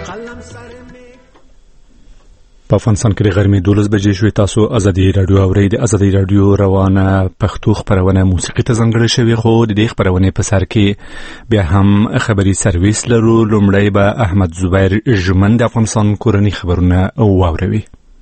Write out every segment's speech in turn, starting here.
په افغانستان کې د غرمې 12 بجې شوې. تاسو ازادي رادیو اورئ. د ازادي رادیو روانه پښتو خبرونه موسیقي ته ځانګړې شوې، خو د دې خبرونه په سر کې بیا هم خبري سرویس لرو. لومړی به احمد زبیر ژمن د افغانستان کورنۍ خبرونه واوروي.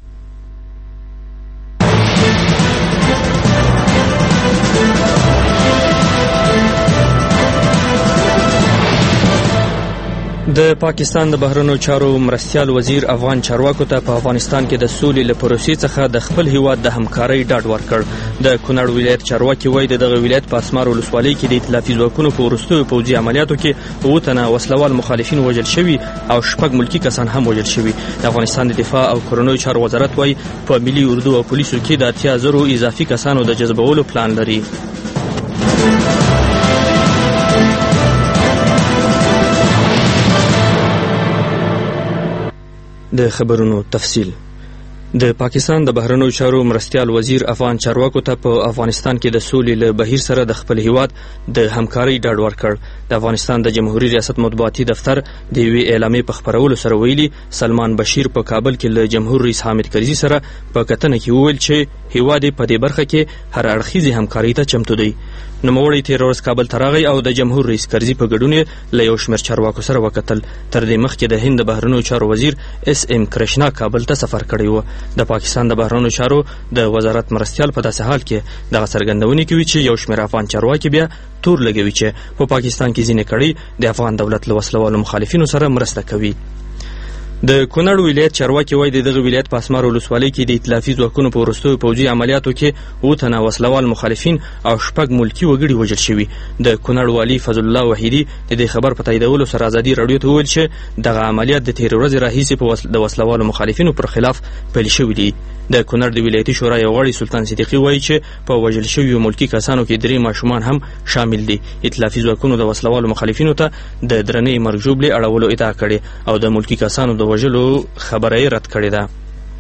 د پاکستان د بهرنیو چارو مرستیال وزیر افغان چارواکو ته په افغانستان کې د سولې له پروسې څخه د خپل هیواد د همکارۍ ډاډ ورکړ. د کونړ ولایت چارواکي وایي دغه ولایت په اسمار ولسوالۍ کې د ائتلافي ځواکونو په وروستیو پوځي عملیاتو کې 7 تنه وسلوال مخالفین وژل شوي او 6 ملکي کسان هم وژل شوي. د افغانستان د دفاع او کورنیو چارو وزارت وایي په ملي اردو او پولیسو کې د 80,000 اضافي کسانو د جذبولو پلان لري. د خبرونو تفصیل. د پاکستان د بهرنیو چارو مرستیال وزیر افغان چارواکو ته په افغانستان کې د سولې له بهیر سره د خپل هیواد د همکارۍ ډاډ ورکړ. د افغانستان د جمهوریت ریاست مطبوعاتي دفتر د یوې اعلامیې په خپرولو سره ویلي سلمان بشیر په کابل کې له جمهور رئیس حامد کرزي سره په کتنه کې وویل چې هیواد په دې برخه کې هر اړخیزې همکارۍ ته چمتو دی. نوموړی تېره ورځ کابل ته راغی او د جمهور رئیس کرزي په ګډون له یو شمېر چارواکو سره وکتل. تر دې مخکې د هند د بهرنیو چارو وزیر SM کرشنا کابل ته سفر کړی و. د پاکستان د بهرنیو چارو د وزارت مرستیال په داسې حال کې دغه څرګندونې کوي چې یو شمېر افغان چارواکي بیا تور لګوي چې په پاکستان کې ځینې کړۍ د افغان دولت له وسلوالو مخالفینو سره مرسته کوي. د کونړ ولایت چارواکي وایي دغه ولایت په اسمار ولسوالۍ کې د ائتلافي ځواکونو په وروستیو پوځي عملیاتو کې 7 تنه وسلوال مخالفین او 6 ملکي وګړي وژل شوي. د کونړ والي فضل الله وحیدي د دې خبر په تاییدولو سره ازادي رادیو ته وویل چې دغه عملیات د تېرې ورځې راهیسې د وسلوالو مخالفینو پر خلاف پیل شوي دي. د کونړ د ولایتي شورا یو غړي سلطان صدیقي وایي چې په وژل شویو ملکي کسانو کې 3 ماشومان هم شامل دي. ائتلافي ځواکونو د وسلوالو مخالفینو ته د درنې مرګ ژوبلې اړولو ادعا کړې او د ملکي کسانو د وژلو خبره یې رد کړې ده.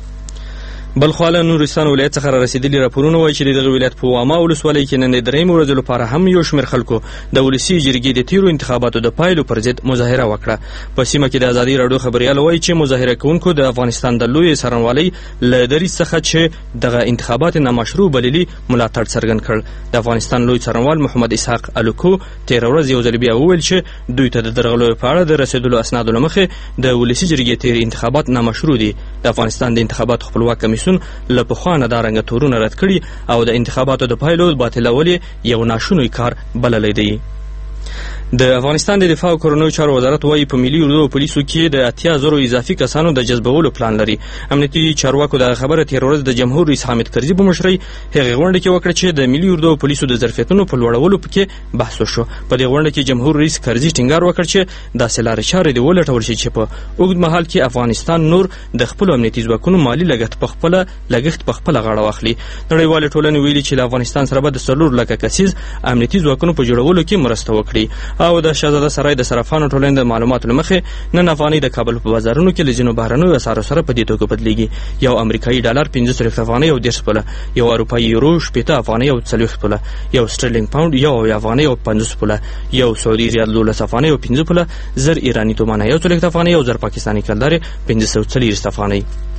بلخوا له نورستان ولایت څخه رسیدلي راپورونه وایي چې دغه ولایت په واما ولسوالۍ کې نن د 3 ورځو لپاره هم یو شمېر خلکو د ولسي جرګې د تیرو انتخاباتو د پایلو پر ضد مظاهره وکړه. په سیمه کې د ازادي راډیو خبریال وایي چې مظاهره کوونکو د افغانستان د لوی څارنوالۍ له دریځ څخه چې دغه انتخابات نامشروع بللي ملاتړ څرګند کړ. د افغانستان لوی څارنوال محمد اسحاق الوکو تېره ورځ یو ځل بیا وویل چې دوی ته د درغلو په اړه د رسېدلو اسنادو له مخې د ولسي جرګې تیر انتخابات نامشروع دي. د افغانستان د انتخاباتو خپلواک کمیسیون له پخوانه دا رنګه تورونه رد کړي او د انتخاباتو د پایلو باطلول یو ناشونی کار بللی دی. د افغانستان د دفاع او کورنیو چارو وزارت وایي په ملي اردو او پولیسو کې د 80,000 اضافي کسانو د جذبولو پلان لري. امنیتي چارواکو د خبره تېره ورځ د جمهور رئیس حامد کرزي په مشرۍ هغې غونډه کې وکړه چې د ملي اردو او پولیسو د ظرفیتونو په لوړولو پکې بحث وشو. په دې غونډه کې جمهور رئیس کرزي ټینګار وکړ چې داسې لارې چارې دې ولټول شي چې په اوږد مهال کې افغانستان نور د خپلو امنیتي ځواکونو مالي لګښت په خپله غاړه واخلي. نړیوالې ټولنې ویلي چې له افغانستان سره به د 4 لکه کسیز امنیتي ځواکونو په جوړولو کې مرسته وکړي. او د شهزاده سرای د صرافانو ټولنې د معلوماتو له مخې نن افغانۍ د کابل په بازارونو کې له ځینو بهرنیو اسعارو سره په دې توګه بدلیږي. یو امریکایي ډالر 45 افغانۍ او 10 پوله، یو اروپایي یورو 80 افغانۍ او 40 پوله، یو سټرلینګ پاوند یو افغانۍ او 50 پوله، یو سعودي ریال 12 افغانۍ او 15 پوله، زر ایرانی تومانه یو 40 افغانۍ او زر پاکستاني کلدارې 540 افغانۍ.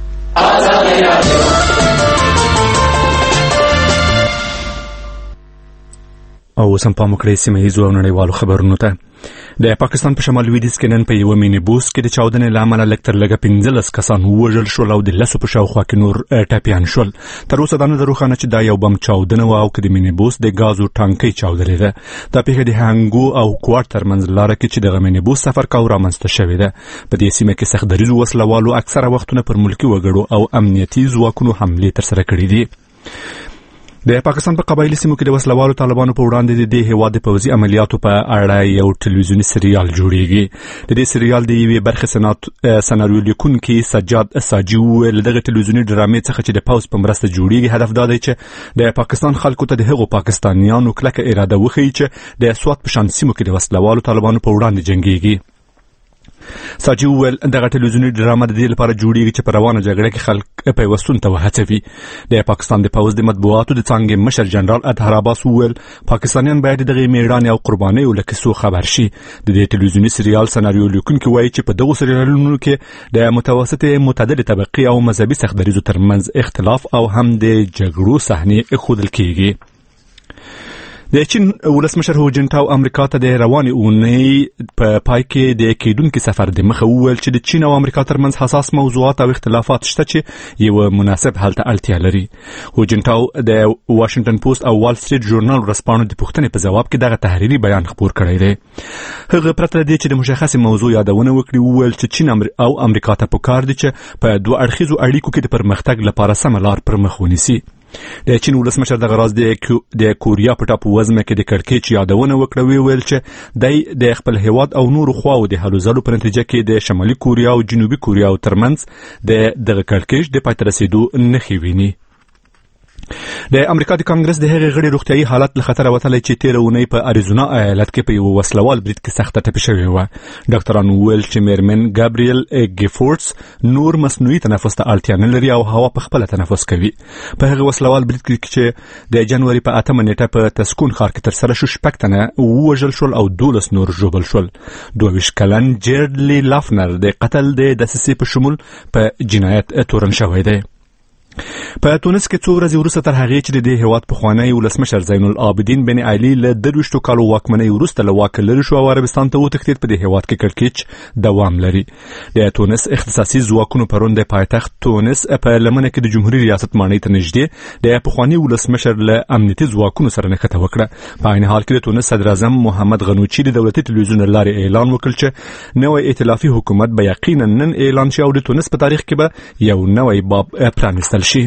او سم پام وکړئ سیمه ییزو او نړیوالو خبرونو ته. د پاکستان په شمال لویدیځ کې نن په یوه مینیبوس کې د چاودنې له امله لږ تر لږه 15 کسان ووژل شول او د 10 په شاوخوا کې نور ټپیان شول. تر اوسه دا نه ده روښانه چې دا یو بم چاودنه وه او که د مینیبوس د ګازو ټانکۍ چاودلې ده. دا پیښه د هانګو او کوارټ ترمنځ لاره کې چې دغه مینیبوس سفر کاوه رامنځته شوې ده. په دې سیمه کې سخت دریځو وسلوالو اکثره وختونه پر ملکي وګړو او امنیتي ځواکونو حملې ترسره کړې دي. د پاکستان په قبایلي سیمو کې د وسلوالو طالبانو په وړاندې د دې هیواد د پوځي عملیاتو په اړه یو ټلویزیوني سریال جوړیږي. د دې سریال د یوې برخې سناریو لیکونکي سجاد ساجي وویل دغه ټلویزیوني ډرامې څخه چې د پوځ په مرسته جوړیږي هدف دا دی چې د پاکستان خلکو ته د هغو پاکستانیانو کلکه اراده وښیي چې د سوات په شان سیمو کې د وسلوالو طالبانو په وړاندې جنګیږي. ساجي وویل دغه ټلویزیوني ډرامه د دې لپاره جوړیږي چې په روانه جګړه کې خلک پیوستون ته وهڅوي. د پاکستان د پوځ د مطبوعاتو د څانګې مشر جنرال اطهر عباس وویل پاکستانیان باید دغه میړانې او قربانیو له کیسو خبر شي. د دې ټلویزیوني سریال سناریو لیکونکي وایي چې په دغه سریالونو کې د متوسطې معتدلې طبقې او مذهبي سختدریزو ترمنځ اختلاف او هم د جګړو صحنې ښودل کیږي. د چین ولسمشر هو جنټاو امریکا ته د روانې اونۍ په پای کې د کېدونکي سفر د مخه وویل چې د چین او امریکا ترمنځ حساس موضوعات او اختلافات شته چې یو مناسب حل ته اړتیا لري. هو جنټاو د واشنگټن پوسټ او وال سټریټ ژورنال ورځپاڼو د پوښتنې په جواب کې دغه تحریري بیان خپور کړی دی. هغه پرته دی چې د مشخصې موضوع یادونه وکړي وویل چې چین او امریکا ته پکار دي چې په دوه اړخیزو اړیکو کې د پرمختګ لپاره سمه لار پر مخ ونیسي. د چین ولسمشر دغه راز د کوریا په ټاپو وزمه کې د کړکېچ یادونه وکړه ویل چې د خپل هیواد او نورو خواو د هلو ځلو په نتیجه کې د شمالي کوریا او جنوبي کوریا ترمنځ دغه کړکېچ د پای ته رسیدو نښې ویني. د امریکا د کانګرس د هغې غړي روغتیايي حالت له خطره وتلی چې تېره اونۍ په اریزونا ایالت کې په یو وسلوال برید کې سخته ټپي شوې وه. ډاکټرانو وویل چې میرمن ګابریل ګیفورډز نور مصنوعي تنفس ته اړتیا نه لري او هوا په خپله تنفس کوي. په هغه وسلوال برید کې چې د جنوري په 8 نیټه په تسکون ښار کې ترسره شو 6 تنه ووژل شول او 12 نور ژوبل شول. 22 کلن جیرلی لافنر د قتل د دسیسې په شمول په جنایت تورن شوی دی. په تونس کې څو ورځې وروسته تر هغې چې د دې هېواد پخوانی ولسمشر زین العابدین بن علي له 23 کالو واکمنۍ وروسته له واکه لرې شو او عربستان ته وتښتېد په دې هېواد کې کړکېچ دوام لري. د تونس اختصاصي ځواکونو پرون د پایتخت تونس په لمنه کې د جمهوري ریاست ماڼۍ ته نږدې د پخواني ولسمشر له امنیتي ځواکونو سره نښته وکړه. په عین حال کې د تونس صدر اعظم محمد غنوچي د دولتي تلویزیون له لارې اعلان وکړ چې نوی ائتلافي حکومت به یقینا نن اعلان شي او د تونس په تاریخ کې به یو نوی باب پرانیستل شي.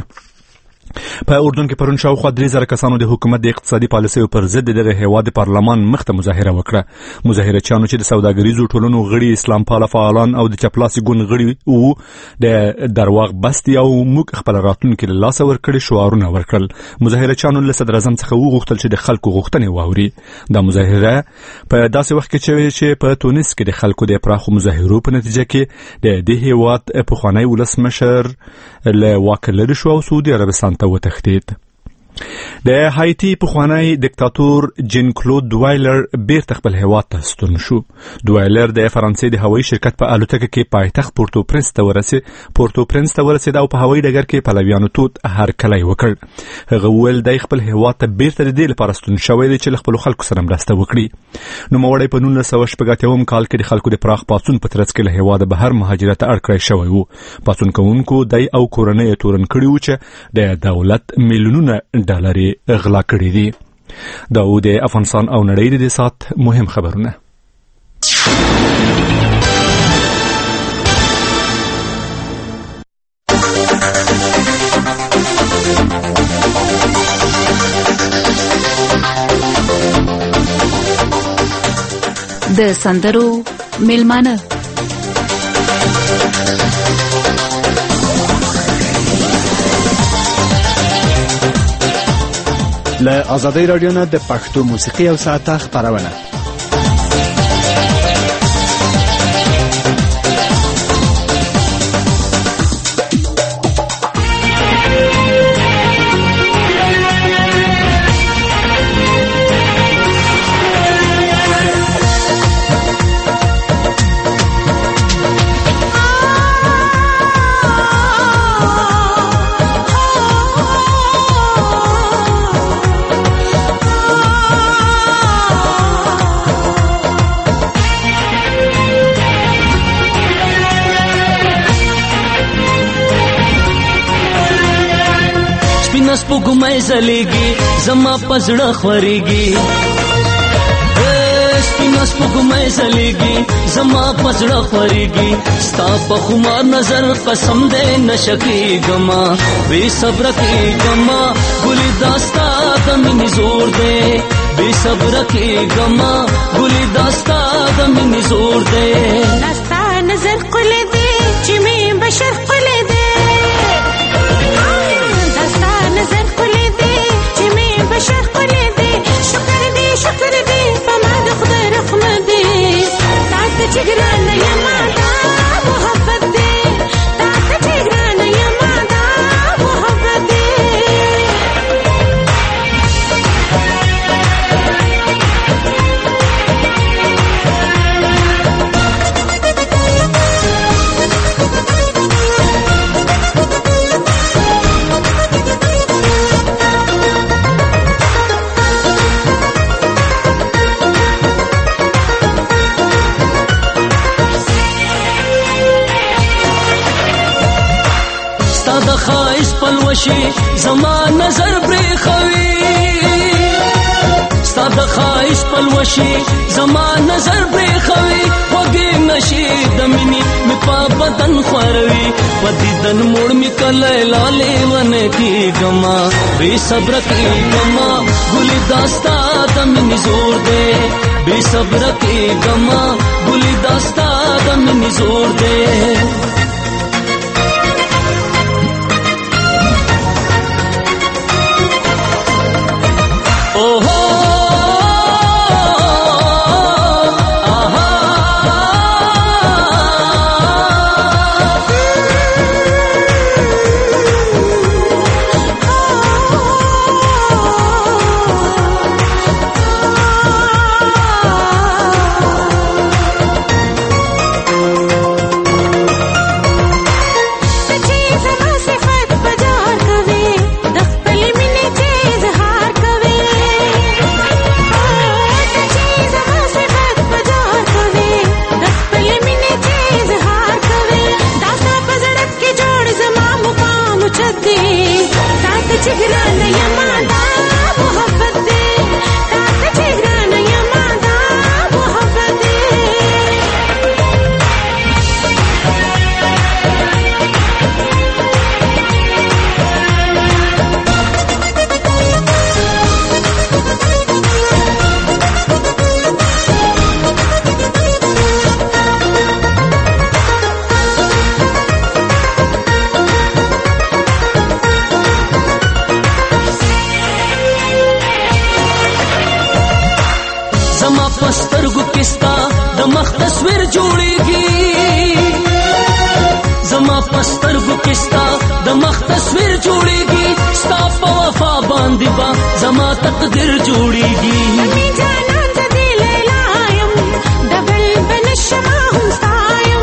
په اردن کې پرون شاوخوا 3000 کسانو د حکومت د اقتصادي پالیسیو پر ضد دغه هیواد پارلمان مخ ته مظاهره وکړه. مظاهرچیانو چې د سوداګریزو ټولنو غړي، اسلام پاله فعالان او د چپلاسي ګوند غړي وو د درواغ بستي او موږ خپل راتلونکي له لاسه ورکړي شعارونه ورکړل. مظاهرچیانو له صدر اعظم څخه وغوښتل چې د خلکو غوښتنې واوري. دا مظاهره په داسې وخت کې چې په تونس کې د خلکو د پراخو مظاهرو په نتیجه کې د دې هیواد پخوانی ولسمشر له واکه لرې شو او سعودي عربستان ته وتښتېد. د هایټي پخوانی دیکتاتور جین کلود دوایلر بیرته خپل هیواد ته ستون شو. دوایلر د فرانسې د هوایي شرکت په الوتکه کې پایتخت پورتو پرنس ته ورسېد او په هوایي ډګر کې پلویانو تود هرکلی وکړ. هغه وویل د خپل هیواد ته بیرته د دې لپاره ستون شوی دی چې له خپلو خلکو سره مرسته وکړي. نوموړی په 1986 کال کې د خلکو د پراخ پاڅون په ترڅ کې له هیواده بهر مهاجرت ته اړ کړی شوی و. پاڅون کوونکو دی او کورنۍ یې تورن کړي وو چې د دولت میلیونونه ډالرې غلا کړي دي. دا د افغانستان او نړۍ د سات مهم خبرونه. د سندرو میلمانه له آزادۍ رادیو نه د پښتو موسیقي او ساعته خبرونه. سپوږمۍ ځلېږي زما په زړه خورېږي، سپینه سپوږمۍ ځلېږي زما په زړه خورېږي، ستا په خمار نظر قسم دی نشه کېږمه، بې صبره کېږمه ګلې دا ستا د مینې زور دی، بې صبره کېږمه ګلې دا ستا د مینې زور دی. دا ستا نظر ښکلی دی چې مې بشر ښکلی دی، نظر ښکلی دی چې مې بشر ښکلی دی، شکر دی په ما د خدای رحمت دی، تا ته چې ګرانه یمه ستاد خایس پلوشي زما نظر برخوي ستاد خایس پلوشي زما نظر برخوي وګي نشي د مني می په بدن خوروي پدیدن موړ می کله لاله ون کی گما بے صبر کی گما ګل داستا د مني زور دے بے صبر کی گما ګل داستا د مني زور دے پسترګو کستا د مخ تصویر جوړيږي زما پسترګو کستا د مخ تصویر جوړيږي ستا په وفا باندې با زما تقدیر جوړيږي می جانان د دل لایم د بلبل شمع هم ستایم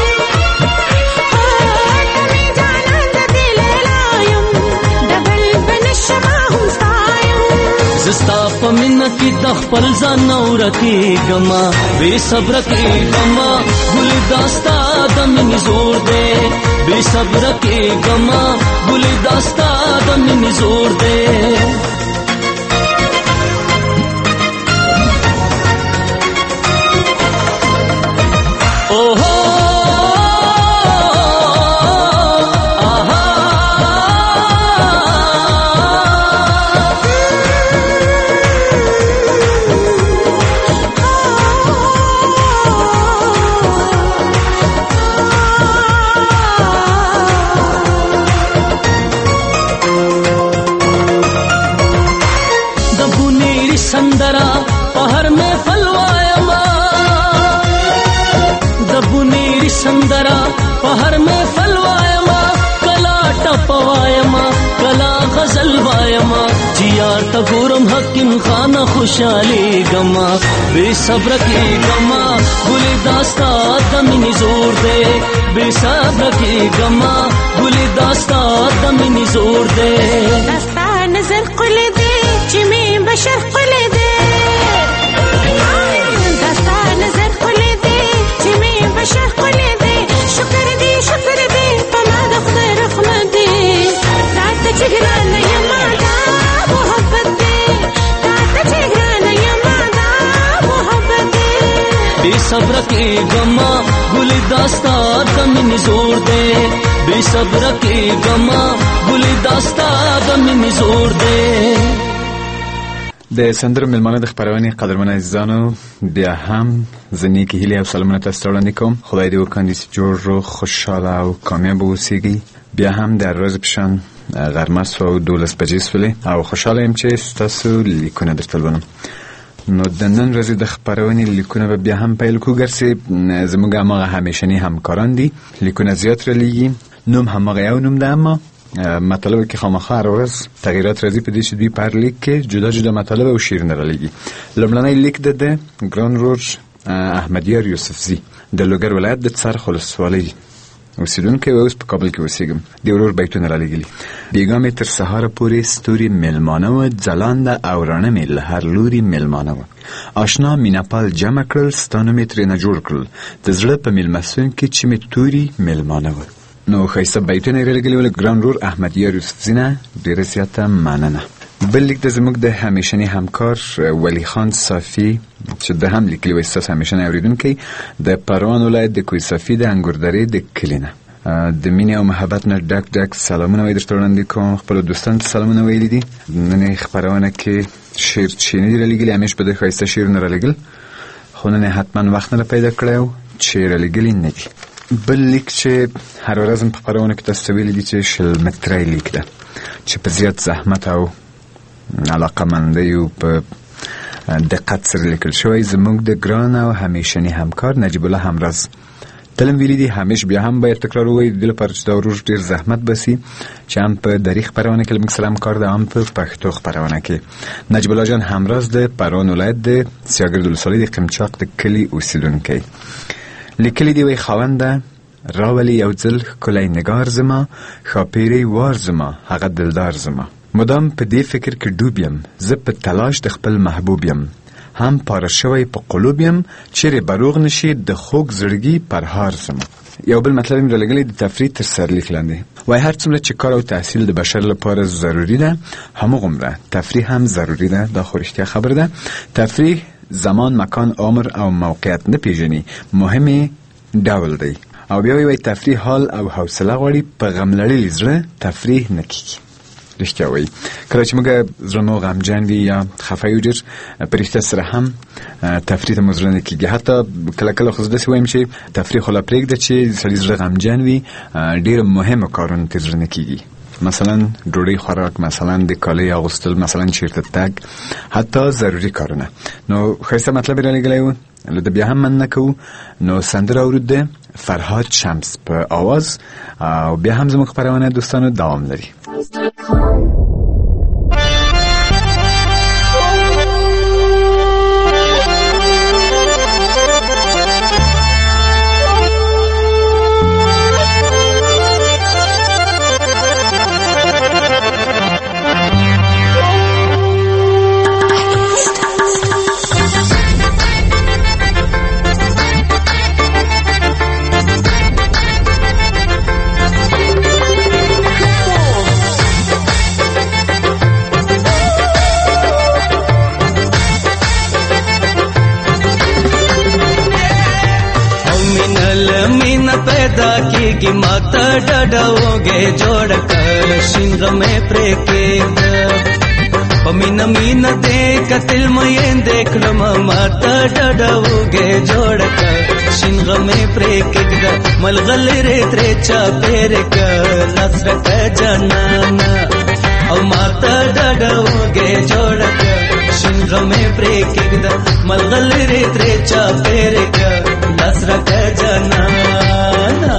می جانان د دل لایم د بلبل شمع هم ستایم زستا په مینه کې د خپل ځان اورتی گما بے صبر کی گما گل داستا د مني زور دے بے صبر کی گما گل داستا د مني زور دے اوہو سندرا پہر میں فلوایما دبنیری سندرا پہر میں فلوایما کلا ٹپوایما کلا غزل وایما جیار تگورم حکیم خان خوشالی گما بے صبر کی گما گل داستا دمنی زور دے بے صبر کی گما گل داستا دمنی زور دے داستا نظر قل دے چمی بشر قل دے داستا نظر قل دے چمی بشر قل دے شکر دی پما د خدای رحمت دی رات چګران یما دا محبت دی رات چګران یما دا محبت دی بے صبر کی گما گل داستا دمن زور دے بے صبر کی گما گل داستا دمن زور دے د سندرو ملمانه د خبرونې قدرمن عزیزانو بیا هم زنی که هیله او سلامونه تاسو ته وړاندې کوم. خدای دې وکړي چې جوړ روغ خوشحاله او کامیاب اوسئ. بیا هم در روز پشان غرمه سو 12 بجې سولې او خوشحاله یم چې تاسو لیکونه درته لولم. نو د نن ورځې د خبرونې لیکونه به بیا هم پیل کوو ګرځي زموږ هماغه همیشني همکاران دي. لیکونه زیات رالیږي، نوم هماغه یو نوم ده، اما مطالب که خامخا هر ورځ تغییرات راځي په دې چې دوی پر لیک کې جدا جدا مطالب او شعرونه رالیږي. لومړنی لیک ده ګران رور احمدیار یوسفزي د لوګر ولایت د څرخ ولسوالۍ اوسیدونکی و اوس په کابل کې اوسېږم. د ورور بیتونه رالیږلي: بیګا مې تر سهاره پورې ستوري مېلمانه وه، ځلانده او رڼه مې له هر لوري مېلمانه وه. آشنا مینهپال جمع کړل، ستا نوم یې ترېنه جوړ کړل، د زړه په مېلمستون کې چې مې توري مېلمانه وه. نو ښایسته بیتونه یې رالیږلي ول ګران ورور احمد یار یوسفزي نه ډېره زیاته مننه. بل لیک د زموږ د همیشني همکار ولی خان صافي چې د هم لیکلي وایي ستاسو همیشنی اورېدونکی د پروان ولایت د کوه صافي د انګوردرې د کلي نه د مینې او محبت نه ډک ډک سلامونه وایي درته وړاندې کوم. خپلو دوستانو ته سلامونه ویلي دي. نن یې خپرونه کې شعر چې نه دي رالیږلي، همیش به د ښایسته شعرونه رالیږل، خو نن یې حتما وخت نه پیدا کړی چې رالیږلي نه دي. بل لیک چې هر ورځ په خپرونه کې تاسو ته ویلي دي چې شلمتری لیک ده چې په زیات زحمت او علاقه‌مندیو په دقت سره لیکل شوی زموږ د ګران او همیشني همکار نجیب الله همراز. تلم ویلی دی همیش بیا هم باید تکرار ووایي د دې لپاره چې دا ورور ډېر زحمت باسي چې هم په دري خپرونه کې له موږ سره همکار ده، هم په پښتو خپرونه کې. نجیب الله جان همراز د پروان ولایت د سیاګرد ولسوالۍ د قمچاق د کلي اوسېدونکی لیکلي دی وایي خاونده راولي یو ځل ښکلی نګار زما ښاپیرې وار زما هغه دلدار زما مدام په دې فکر کې ډوب یم زه په تلاش د خپل محبوب یم هم پاره شوی په قلوب یم چیرې بروغ نشي د خوږ زړګي پرهار زما. یو بل مطلب یې رالیږلی د تفریح تر سرلیک لاندې وایي هر څومره چې کار او تحصیل د بشر لپاره ضروري ده همغومره تفریح هم ضروري ده. دا خو رښتیا خبره ده. تفریح زمان مکان عمر او موقعیت نه پیژني، مهمې ډول دی. او بیا وایي تفریح حال او حوصله غواړي، په غم لړلي زړه تفریح نه کیږي. رښتیا وایي کله چې موږ زړه مو غمجن وي یا خفه یو ډېر په رښتیا سره هم تفریح ته مو زړه نه کېږي. حتی کله کله خو زه داسې وایم چې تفریح خو لا پرېږده چې سړي زړه غمجن وي ډېر مهمو کارونو ته زړه نه کېږي، مثلا ډوډۍ خوراک، مثلا د کالي اغوستل، مثلا چیرته تګ، حتی ضروري کارونه. نو ښایسته مطلب یې رالیږلی و، د بیا هم مننه کوو. نو سندره اورو د فرهاد شمس په آواز او بیا هم زموږ خپرونه دوستانو دوام لري. पैदा कीगी माता डडोगे जोड़ कर शिंग में प्रेकेद पमीन मीन देख तिल में देख माता डडोगे जोड़ कर शिंग में प्रेकेद मलगल रे त्रेचा पेर कर नसर का जनाना और माता डडोगे जोड़ कर शिंग में प्रेकेद मलगल रे त्रेचा पेर कर नसर का जनाना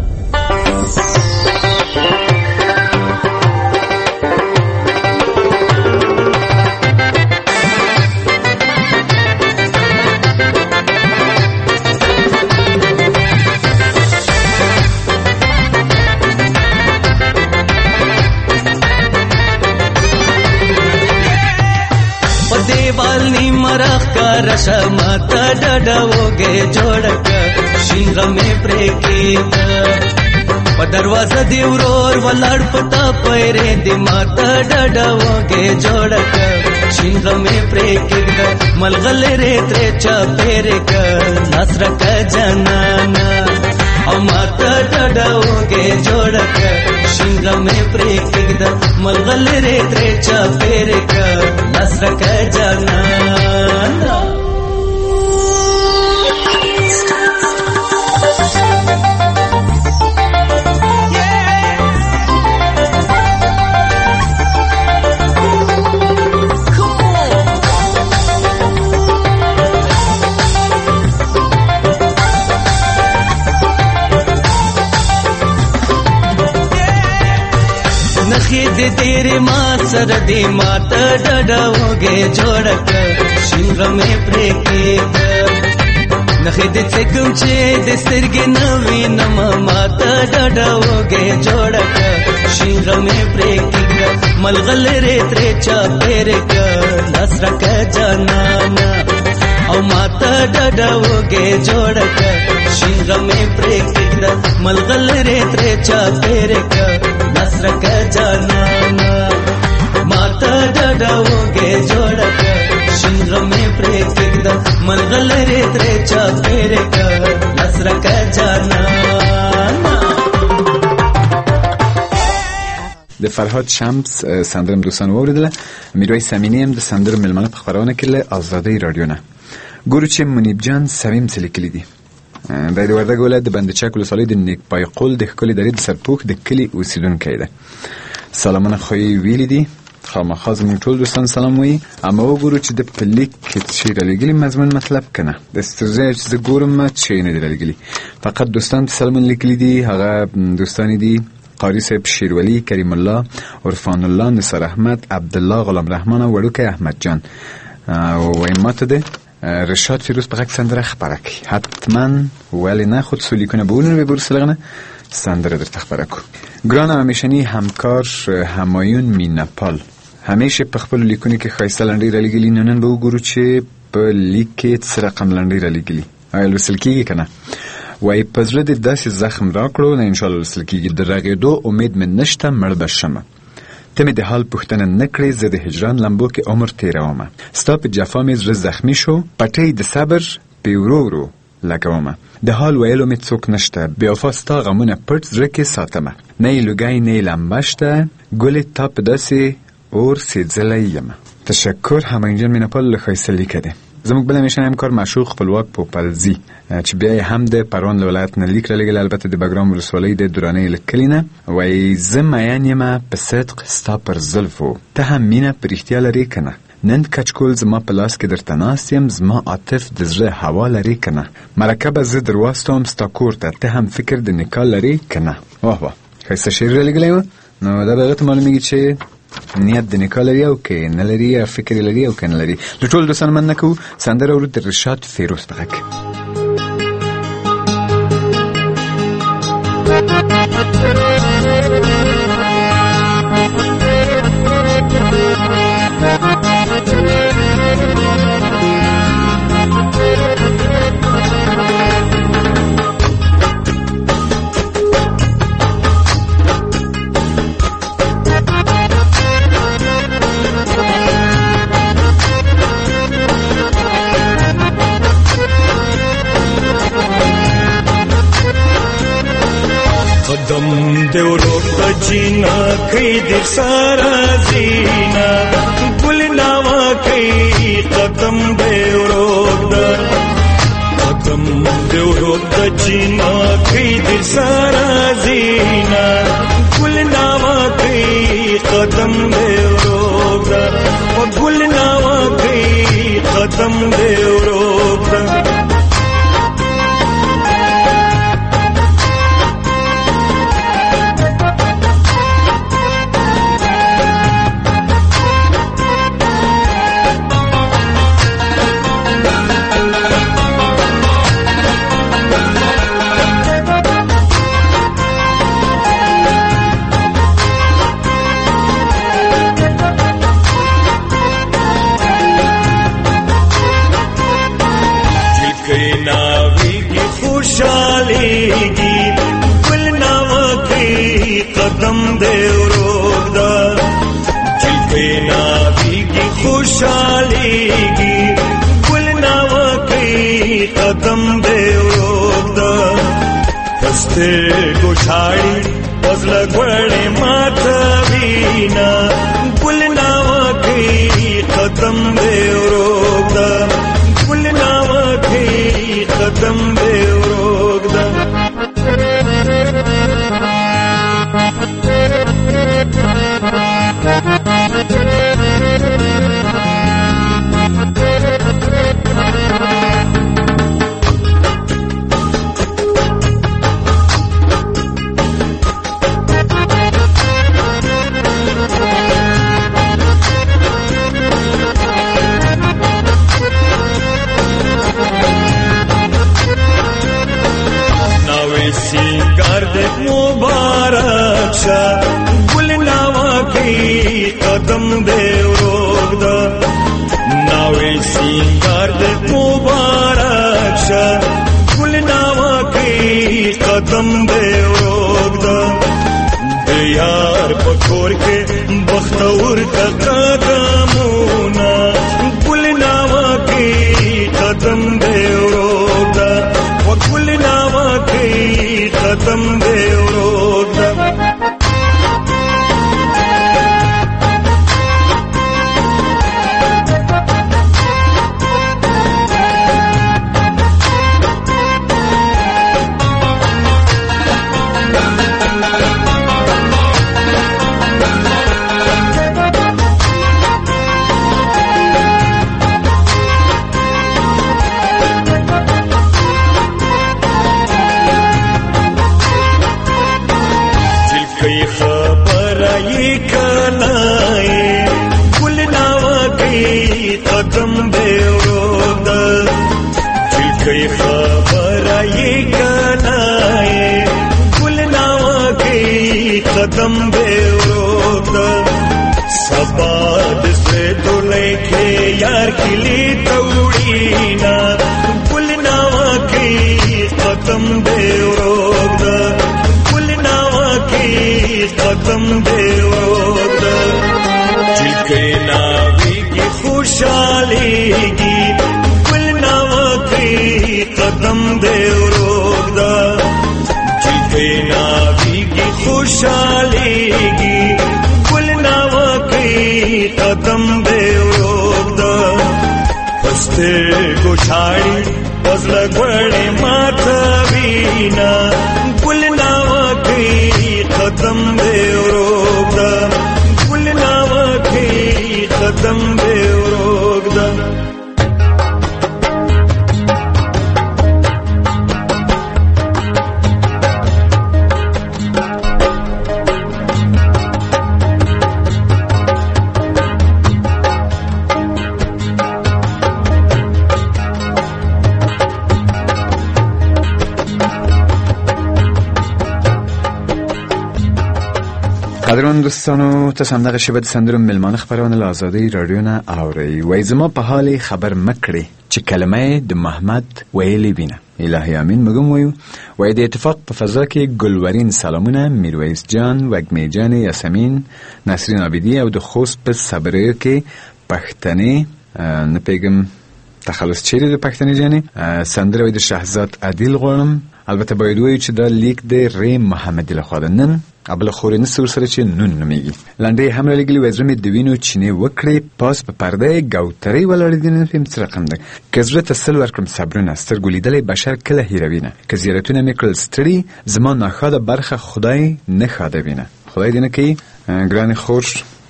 रशा माता डडोगे जोड़ कर शिंग में प्रेकेद दरवाजा देवरोर वलाड़ पता पैरे दी माता डडोगे जोड़ कर शिंग में प्रेकेद मलगल रे त्रेचा पेरे कर नसर का जनाना और माता डडोगे जोड़ कर शिंग में प्रेकेद मलगल रे त्रेचा पेरे कर नसर का जनाना दे तेरे माँ सरदी माता डडोगे जोड़ कर शिंग में प्रेकेद नखिद से गुमचे दे सिरगे नवी नम माता डडोगे जोड़ कर शिंग में प्रेकेद मलगल रे त्रेचा पेरे कर नसर का जनाना और माता डडोगे जोड़ कर शिंग में प्रेकेद د ملغلره تر چا پیره ک نصر ک جانانا ماته ډډاوګه جوړک شندر مې پرې کېد ملغلره تر چا پیره ک نصر ک جانانا. د فرهاد شمس سندرم دوستان واوریدله. میرویس امینی هم د سندرو ملمنه په خبرونه کې له آزادۍ رادیو نه. ګورو چې منیب جان سویم څه لیکلي دي. د وردګ ولایت د بندچک ولسوالۍ د نیکپای قول د ښکلي درې د سرپوښ د کلي اوسیدونکی ده. سلامونه خو یې ویلي دي، خامخا زموږ ټول دوستان سلام وایي. اما وګورو چې د په لیک کې چې رالیږلي مضمون مطلب که نه. د سترځایه چې زه ګورم چې نه دي رالیږلي، فقط دوستان ته سلامونه لیکلي دي. هغه دوستان دي قاری صاحب، شیرولی، کریم الله، عرفان الله، نصر احمد، عبدالله، غلام رحمان او وړوکی احمد جان. وایم ماته ده رشاد فیروز په غږ سندره خپره کړي. حتما ولې نه، خود څو لیکونه به ولرو بورسلغنه سندره درته خپره کړو. ګران او همیشني همکار همایون مینپال همیشه په خپلو لیکونو کې ښایسته لنډۍ رالیږلي. نن به وګورو چې په لیک کې څه رقم لنډۍ رالیږلي. آیا لوستل کېږي که نه؟ وایي په زړه دې داسې زخم راکړو، نه انشاءالله لوستل کېږي. د رغېدو امید مې نشته، مړ به شمه. ته مې د حال پوښتنه نه کړې، زه د هجران لمبو کې عمر تېرومه. ستا په جفا مې زړه زخمي شو، پټۍ د صبر پې ورو ورو لګومه. د حال ویلو مې څوک نشته، بې وفا ستا غمونه پټ زړه کې ساتمه. نه یې لوګی نه یې لمبه شته، ګلې تا په داسې اور سېځلی یمه. تشکر همایون جان مینپال له ښایسته لیکه دی. زموږ بل همیشنی همکار معشوق خپلواک پوپلزي چې بیا یې هم د پروان له ولایت نه لیک رالیږلی، البته د بګرام ولسوالۍ د درانۍ له کلي نه. وایي زه مین یمه په صدق ستا پر زلفو، ته هم مینه په رښتیا لرې که نه؟ نن کچکول زما په لاس کې درته ناست یم، زما عاطف د زړه هوا لرې که نه؟ مرکه به زه در واستوم ستا کور ته، ته هم فکر د نکاح لرې که نه؟ واه واه، ښایسته شعر رالیږلی و. نو دا به هغه ته معلومېږي چې نیت د نکاح لري او که نه لري، یا فکر لري او که نه لري. له ټولو دوستانو مننه کوو. سندره ورو د رشاد فیروز په غږ. قدم دې ورو ته جینا کوي د سارا زینا ګل ناوا کوي. قدم دې ورو ته، قدم دې ورو ته جینا کوي د سارا زینا ګل ناوا کوي. قدم دې ورو ته ګل ناوا کوي. قدم دې ورو ته خوشالېږي ګل ناوه کوي. قدم دې ورو ده جلکې ناویږي خوشالېږي ګل ناوه کوي. قدم دې ورو ده پسترګو ژاړي پزله ګوړې ماته وینا ګل ناوه کوي. قدم دې ورو ده ګل ناوه کوي. قدم دې ورو ده سینگار دې مبارک شه ګل ناوه کوي. قدم دې ورو ده ناوې سینگار دې مبارک شه ګل ناوه کوي. قدم دې وروږده د یار په کور کې بختور ته قدمونه ګل ناوه کې قدم دې وروږده ګل ناوه کې قدم دې وروږده قدم دې وروږده چلکۍ خبره یې کنایې ګل ناوه کې قدم دې وروږده سبا د زړه ډولۍ کې یار کلي ته وړينا ګل ناوه کې قدم دې وروږده ګل ناوه کې قدم دې وروږده چلکۍ ناوې خوشالېږي ګل ناوه کې قدم دې وروږده چلکۍ ناوې خوشالېږي ګل ناوه کې قدم دې وروږده پسترګو شاړي پزله غوړې ماته وینا ګل ناوه کې قدم دې وروږده ګل ناوه کې قدم دې وروږده قدرمن دوستانو، تاسو همدغه شیبه د سندرو ملمانه خبرونه له آزادۍ راډیو نه اورئ. وایي زما په حال خبر مه کړئ چې کلمه د محمد ویلې وینه. الهی امین. موږ هم وایو. وایي د اتفاق په فضا کې ګلورین سلامونه، میرویس جان، وږمې جان، یاسمین، نسرین عابدی او د خوست په صبریو کې پښتنې نه پیږم تخلص چیرې د پښتنې جانې سندره وایي د شهزاد عادل غواړم. البته باید وایو چې دا لیک د ری محمدي لخوا ده. نن ابله خورې نه سره چې نون نومیږي. لنډۍ هم رالیږلي وایي زړه مې د وینو چینې وکړې پاس په پرده یې ګوترۍ ولاړې دي نه فهم څه رقم ده. که زړه ته سل ورکړم صبرونه سترګو لیدلی بشر کله هیروي نه. که زیارتونه مې کړل ستړي زما ناښاده برخه خدای نه ښاده وینه. خدای دې نه کوي ګرانې خور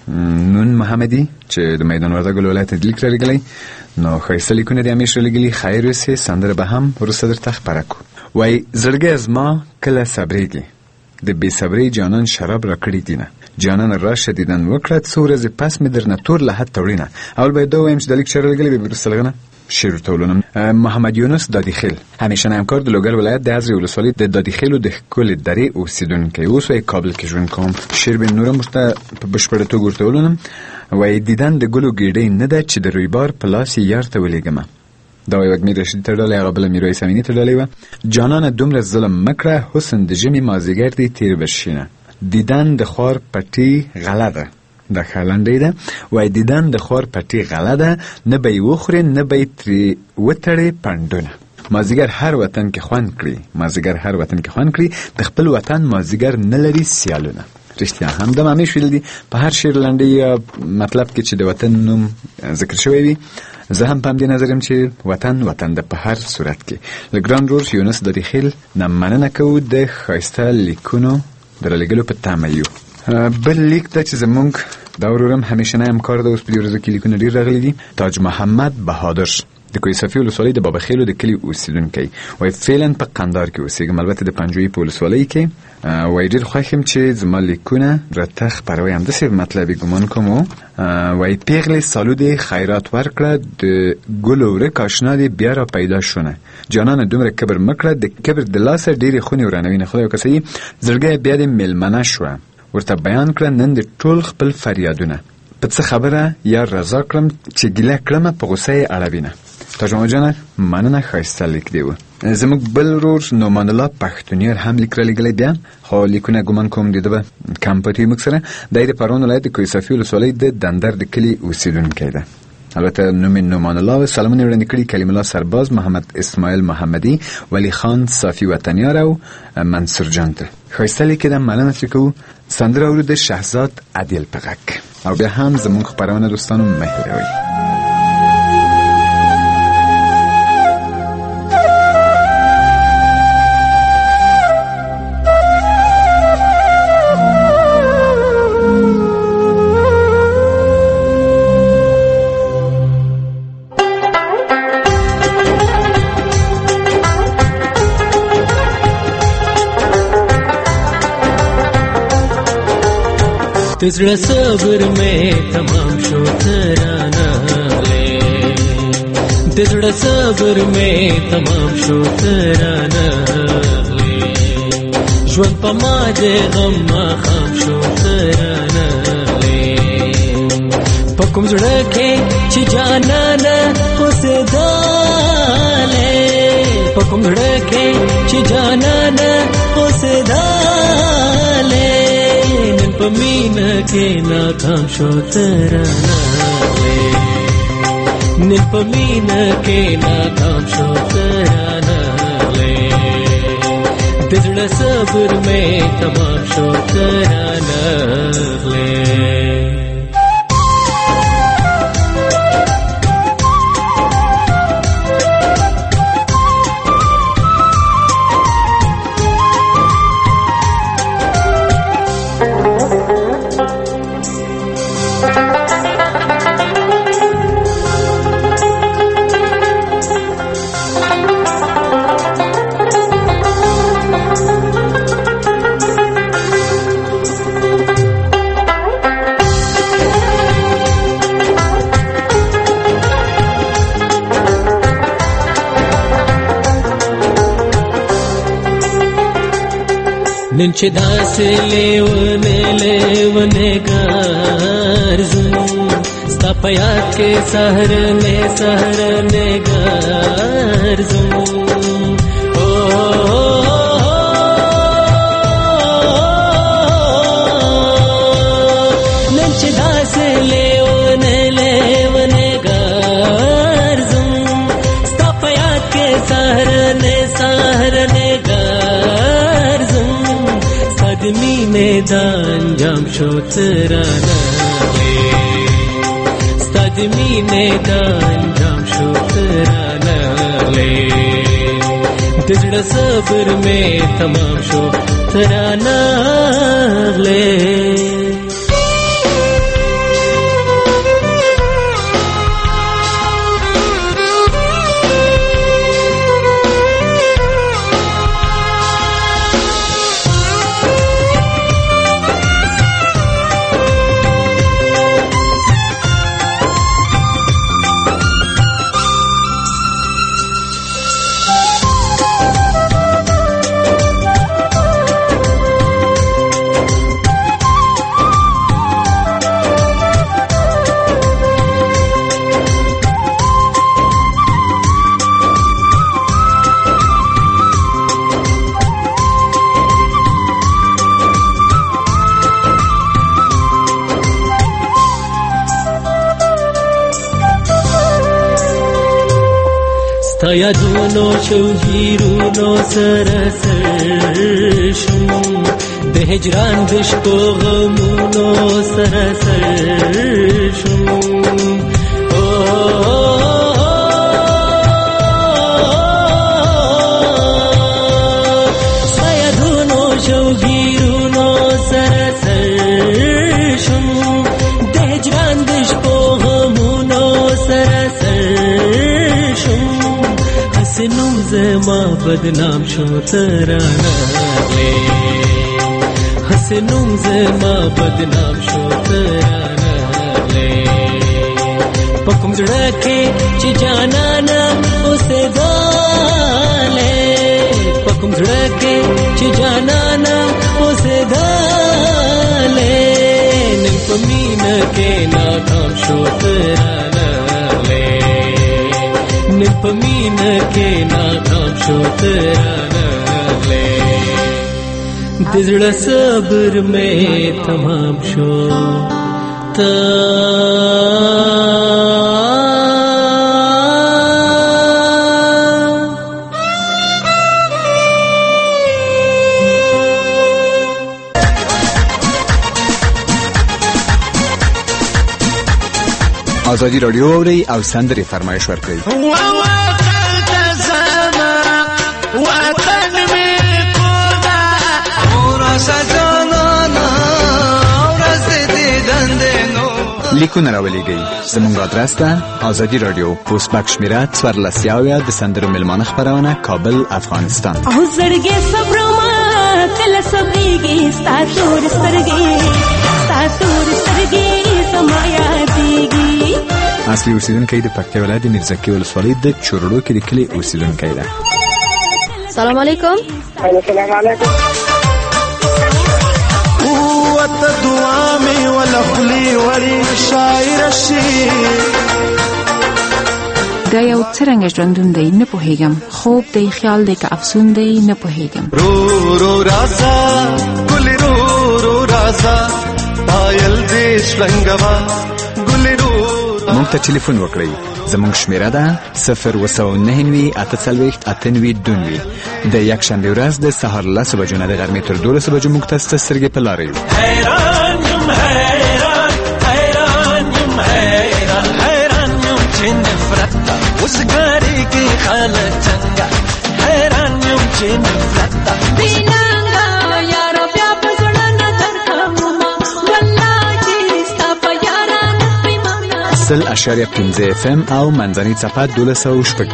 نون محمدي چې د میدان وردګو ولایت د لیک رالیږلی نو ښایسته لیکونه دې همیش رالیږلي. خیر اوسې. سندره به هم وروسته درته خپره کړو. وایي زړګی زما کله صبرېږي د بې صبرۍ جانان شراب را کړي دینه جانان راشه دیدن وکړه څو ورځې پس مې درنه تور له حد تړینه. اول باید دا وایم چې د لیک شعر رالیږلی بیا وروسته لږ نه شعر ورته ولولم. محمد یونس دادیخیل همیشنی همکار د لوګر ولایت د حضرې ولسوالۍ د دادیخیلو د ښکلې درې اوسېدونکی اوس وایي کابل کې ژوند کوم. شعر به نور هم ورته په بشپړه توګه ورته ولولم. وایي دیدن د ګلو ګېډۍ نه ده چې د رویبار په لاس یې یار ته ولیږمه. دا وایي وږمې رشیدي ته ډالۍ، هغه بله میرویس امیني ته ډالۍ وه. جانانه دومره ظلم مه کړه حسن د ژمي مازدیګر دی تیر بشینه. دیدن د خوار پټي غله ده. دا ښه لنډۍ ده. وایي دیدن د خوار پټي غله ده نه به یې وخورې نه به یې ترې وتړې پنډونه. مازدیګر هر وطن کې خوند کړي مازدیګر هر وطن کې خوند کړي د خپل وطن مازدیګر نه لري سیالونه. رښتیا هم دا همیش ویل دي په هر شعر لنډۍ یا مطلب کې چې د وطن نوم ذکر شوی وي. زه هم په همدې نظر یم چې وطن د په هر صورت کې. له ګران ورور یونس دادیخیل نه مننه کوو د ښایسته لیکونو د رالیږلو په تمه یو. بل لیک ده چې زمونږ دا ورورم همیشنی همکار ده. اوس په دې ورځو کې لیکونه ډېر راغلي دي. تاج محمد بهادر د کوه صفي ولسوالۍ د باباخیلو د کلي اوسېدونکی. وایي فعلا په قندهار کې اوسېږم، البته د پنجوایي په ولسوالۍ کې. وایي ډېر خوښ یم چې زما لیکونه راته خپروئ. همداسې مطلب یې ګمان کوم. وایي پیغلې سالو دې خیرات ورکړه د ګلو ورک اشنا دې بیا را پیدا شونه. جانانه دومره کبر مه کړه د کبر د لاسه ډېرې خونې ورانوینه. خدای وکړي زړګی بیا دې مېلمنه شوه ورته بیان کړه نن د ټول خپل فریادونه. په څه خبره یا رضا کړم چې ګیله کړمه په غوسه یې اړوینه. ترجمه جانه مننه ښایسته لیک دی و. زموږ بل ورور نومان الله پښتونیر هم لیک را لیږلی بیا، خو لیکونه ګومان کوم د ده به کم پاتې وي موږ سره. دی د پروان ولایت د کوه صافي ولسوالۍ د دندر د کلي اوسېدونکی ده. البته نوم نومان الله و. سلامونه وړاندې کړي کلیم الله سرباز، محمد اسماعیل محمدي، ولی خان صافي وطنیار او منصور جان ته. ښایسته لیک ده، مننه چې کوو. سندره اورو د شهزاد عدیل په غږ او بیا هم زموږ خپرونه دوستانو مه هېروئ. تزړه صبر مې تمام شو ترانه لې، تزړه صبر مې تمام شو ترانه لې، ژوند په ما دې غم ماښام شو ترانه لې، په کوم زړه کې چې جانانه اوسېدلې، په کوم زړه کې چې جانانه اوسېدلې، په مینه کې ناکام شو ترانه لې، نن په مینه کې ناکام شو ترانه لې، د زړه صبر مې تمام شو ترانه لې. نن چې داسې لیونې ګرځم، ستا په یاد کې سهرنې ګرځم، نن چې داسې لیونې ګرځم، ستا په یاد کې سهرنې مینه دا انجام شو ترانه لې، ستا د مینې دا انجام شو ترانه لې، د زړه صبر مې تمام شو ترانه لې. ستا یادونو شوهیرونو سره سر شم، د هجران د شپو غمونو سره سر شم، ستا یادونو شوهیرونو سره سر شم، د هجران د شپو غمونو سره سر شم، نوم زما بدنام شو ترانه لې، هسې نوم زما بدنام شو ترانه لې، په کوم زړه کې چې جانانه اوسېدلې، په کوم زړه کې چې جانانه اوسېدلې، نن په مینه کې ناکام شو ترانه لې، نن پمینه کې ناکام شو ترانه د زړه صبر مې تمام شو آزادی رادیو اوري او سندري فرمایش ورکړئ. لیکونه راولېږئ. زموږ آدرس ده آزادی رادیو، پوسټ باکس شمیره 14 د سندرو مېلمانه خپرونه، کابل، افغانستان. او زړګي صبرما کله صبرېږي ستا تور سترګې زما یادېږي. اصلي اوسیدونکی د پکتیا ولایت د میرزکي ولسوالۍ د چورړو کې د کلي اوسیدونکی ده. سلام علیکم. السلام علیکم. قوت دعا می ولخلی وری شاعر شي دا یو څرنګه ژوندون دی نه پوهیږم، خوب دی خیال دی که افسون دی نه پوهیږم. رو رو رازا ګل رو رو رازا پایل دې شلنګوا ګل رو. موږ ته ټلیفون وکړئ. زموږ شمیره ده 029989892. د یکشنبه ورځ د سهار 10 بجو نه د غرمې تر 12 بجو موږ تاسو ته سترګې په لارې یو. حیران یم چې نفرت اوس ګاری کې خاله څنګه. حیران یم چې نفرت بینانګا یار بیا پزړه نظر کوم والله چې ستا په یاران پیمانه 0.5 FM او منځنۍ څپه 1200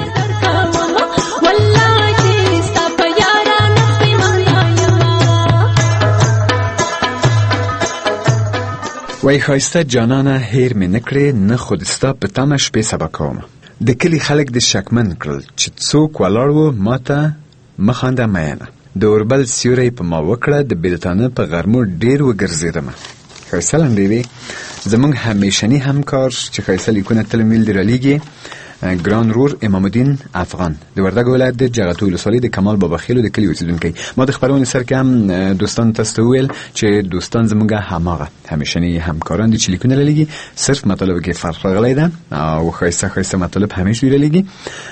وای خایسته جانانه هیر می نکړې نه خودستا په تمه شپې سبا کوم. د کلی خلک د شکمن کړل چې څوک ولاړ و ماته مخانده مینه. د اوربل سیوری په ما وکړه د بیلتانه په غرمو ډیر وګرځیدم. خایسته لنډې وی زمونږ همیشنی همکار چې خایسته لیکونه تل میل دی رالیږي ګران رور امام الدین افغان د وردګ ولایت د جغتو ولسوالۍ د کمال بابا خیلو د کلی اوسیدونکی. ما د خبرونې سر کې هم دوستان تاسو ویل چې دوستان زموږ هماغه همیشنی همکاران دي چې لیکونه رالیږي، صرف مطلب کې فرق راغلی ده او خایسته مطلب همیشه رالیږي.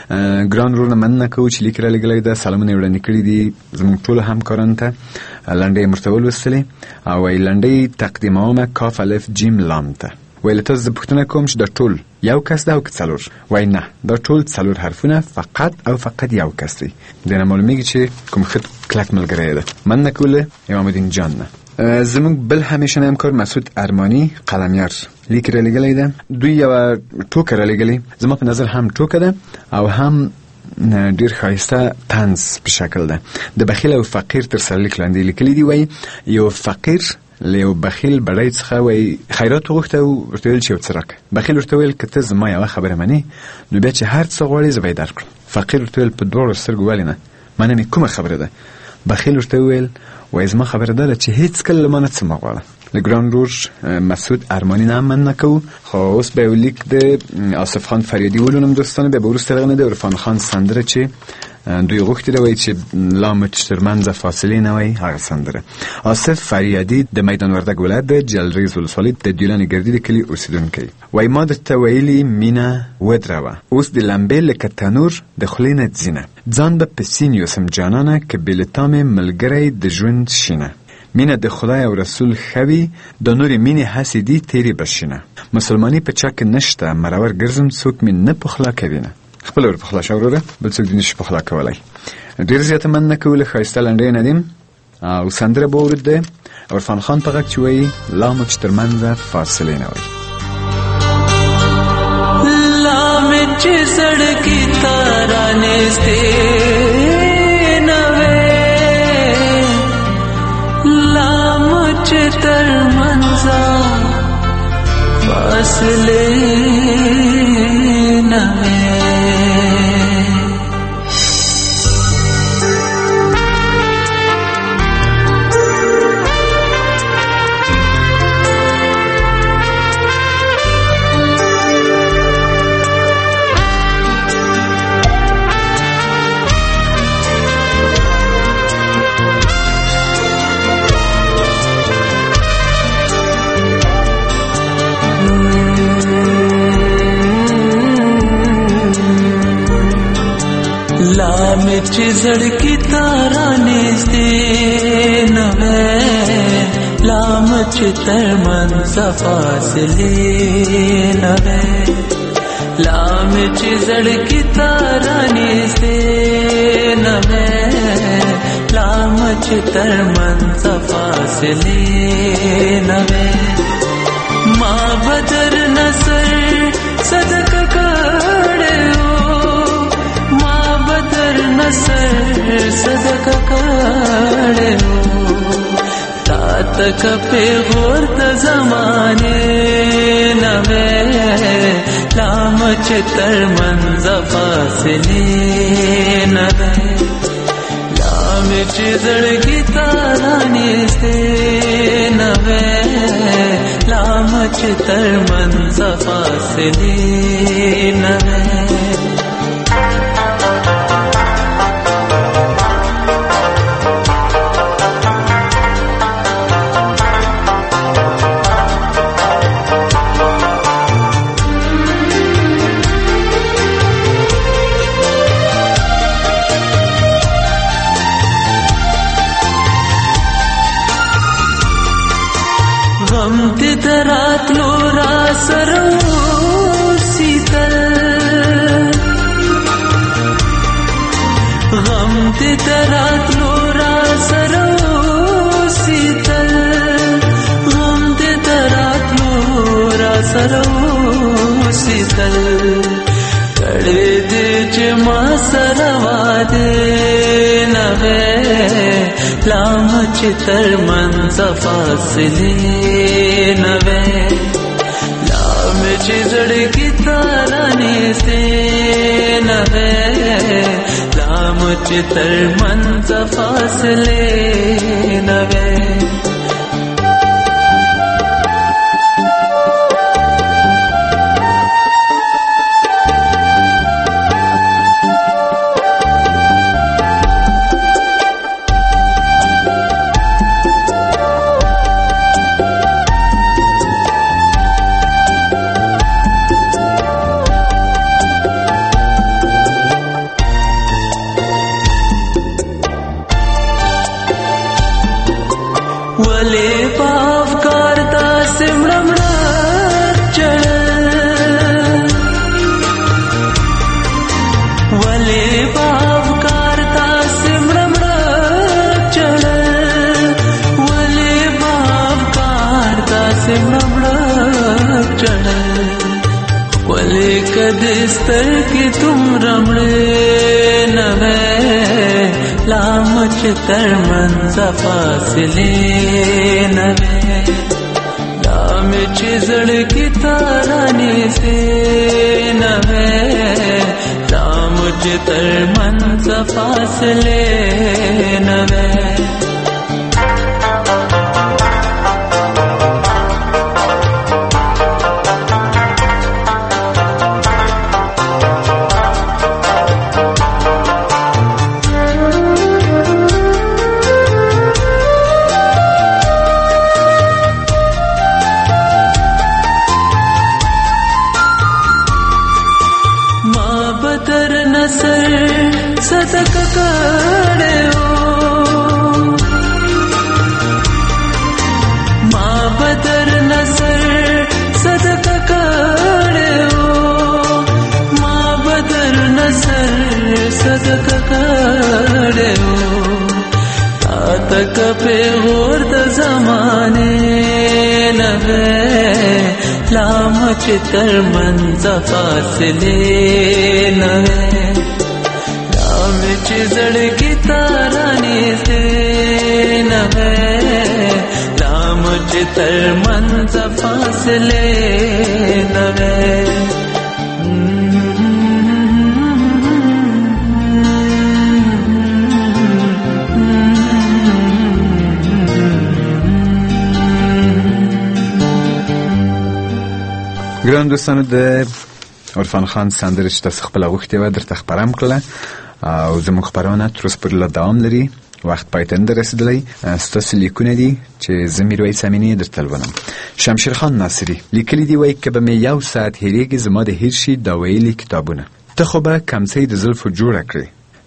ګران رور مننه کوم چې لیک رالیږلی ده. سلامونه وړاندې کړي دي زموږ ټول همکارانو ته. لنډې مرتبه لوستلې او لنډې تقدیمومه کاف الف جیم لام ته. ویل تاسو پوښتنه کوم چې د ټول یو کس ده او که څلور؟ وای نه، دا ټول څلور حرفونه فقط او فقط یو کس دی. دنه معلومیږي چې کوم خط کلک ملګری ده. مننه کوله امام الدین جان نه. زموږ بل همیشنی همکار مسعود ارمانی قلمیار لیک را لګلی ده. دوی یو ټوکه را لګلی، زما په نظر هم ټوکه ده او هم ډیر ښایسته طنز په شکل ده. د بخیل او فقیر تر سره لیک لاندې لیکلی دی. وای یو فقیر لیو بخیل بړای څخه وای خیرات غوښته او ورته ویل چې یو څه راکړه. بخیل ورته ویل که ته زما یوه خبره منې نو بیا چې هر څه غواړې زه به یې درکړم. فقیر ورته ویل په دواړو سترګو ولې نه، منه مې کومه خبره ده؟ بخیل ورته ویل وای زما خبره ده چې هیڅکله له ما نه څه مه غواړه. د ګران رور مسعود ارمانی نه هم مننه کوو. خو اوس به یو لیک د آصف خان فریادي ولولم دوستانو، بیا به وروسته دغه نه د عرفان خان سندره چې دوی غوښتي ده وایي چې لا مو چې ترمنځه فاصلې نه وای هغه سندره. آصف فریادي د میدان وردګ ولایت د جلریز ولسوالۍ د دیولانې ګردي د کلي اوسیدونکی. وای ما درته ویلي مینه ودروه اوس د لمبې لکه تنور د خولې نه ځینه. ځان به په سین یوسم جانانه که بې له تا مې ملګری د ژوند شینه. مینه د خدای او رسول خوي د نور مینې هسې دي تیرې بشینه. مسلمانی په چا کې نشته مرور ګرځم څوک مې نه پخلا کوي نه. خپل ور پخلا شو وروره بل څوک دې نشي پخلا کولای. ډیر زیاته مننه کوله. ښایسته لنډې ندیم او سندره به ورده عرفان خان په غږ چې وایي لا مو چې ترمنځه فاصلې نه وای. لا مې چې سړکې تارا نږدې نه وې، لا مو چې ترمنځه فاصلې نه وې. چې زړګي تارانې دې نوې لام چې تر منځ فاصلې نوې لام چې زړګي تارانې دې نوې لام چې تر منځ فاصلې نوې ما بدر نصر صدقه کړو ما بدر نصر صدقه کړو تا تک په غور د زمانه نوې لام چې تر منځ فاصلې نوې لام چې زړګي تارانې دې نوې لام چې تر منځ فاصلې نوې غم دې دراتلو را سره سیتل غم دې دراتلو را سره سیتل غم دې دراتلو را سره سیتل کړې دې چې ما سره واده نوې لام چې تر منځ فاصلې نوې لام چې زړګي تارانې دې نوې لام چې تر منځ فاصلې نوې ولې پافکار داسې مړمړه چړل ولې پافکار داسې مړمړه چړل ولې پافکار داسې مړمړه چړل ولې کدې سترګې دومره مړې نوې لام چې تر منځ فاصلې نوې لام چې زړګي تارانې دې نوې لام چې تر منځ فاصلې نوې بدر نصر صدقه کړو ما بدر نصر صدقه کړو ما بدر نصر صدقه کړو تک په غور د زمانه نوې لام چې تر منځ فاصلې نوې لام چې زړګي تارانې دې نوې لام چې تر منځ فاصلې نوې ګران دوستانو د عرفان خان سندره چې تاسو خپله غوښتې وه درته خپره کړله او زموږ خپرونه تر اوسه پورې لا دوام لري وخت پای ته نه رسېدلی ستاسو لیکونه دي چې زه میرویس امینی درته لولم شمشیر خان ناصري لیکلي دي وایي که به مې یو ساعت هېرېږي زما د هېر شي دا ویلي کتابونه ته خو به کمڅۍ د زلفو جوړه کړې